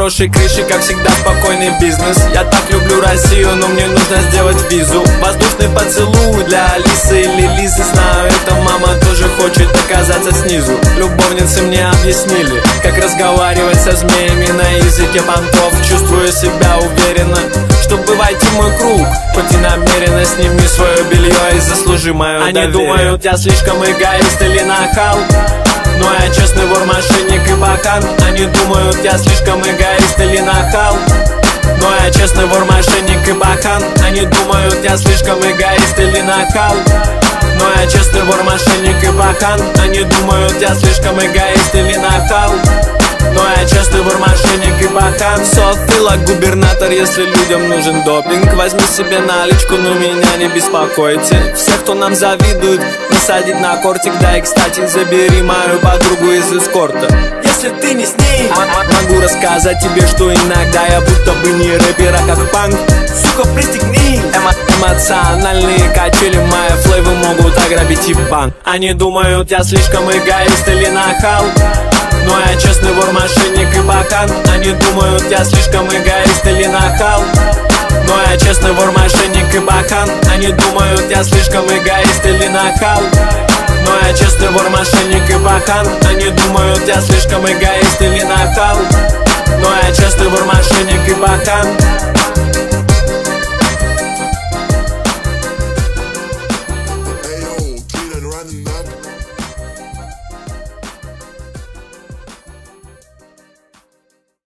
хорошей крыши, как всегда спокойный бизнес. Я так люблю Россию, но мне нужно сделать визу. Воздушный поцелуй для Алисы или Лизы. Знаю, эта мама тоже хочет оказаться снизу. Любовницы мне объяснили, как разговаривать со змеями на языке понтов. Чувствую себя уверенно, чтобы войти в мой круг. Хоть и намеренно сними свое белье и заслужи мое доверие. Они думают, я слишком эгоист или нахал, но я честный вор, мошенник и бахан. Они думают, я слишком эгоист или нахал, но я честный вор, мошенник и бахан. Они думают, я слишком эгоист или нахал, но я честный вор, мошенник и бахан. Они думают, я слишком эгоист или нахал, но я честный вор, мошенник и бахан. Софтила губернатор, если людям нужен допинг. Возьми себе наличку, но меня не беспокойте. Всех, кто нам завидует, насадить на кортик. Да и, кстати, забери мою подругу из эскорта, если ты не с ней. Могу рассказать тебе, что иногда я будто бы не рэпер, а как панк. Сука, пристегни. Эмоциональные качели, мои флейвы могут ограбить и банк. Они думают, я слишком эгоист или нахал, но я честный вор, мошенник и бахан. Они думают, я слишком эгоист или нахал, но я честный вор, мошенник и бахан. Они думают, я слишком эгоист или нахал, но я честный вор, мошенник и бахан. Они думают, я слишком эгоист или нахал, но я честный вор, мошенник и бахан.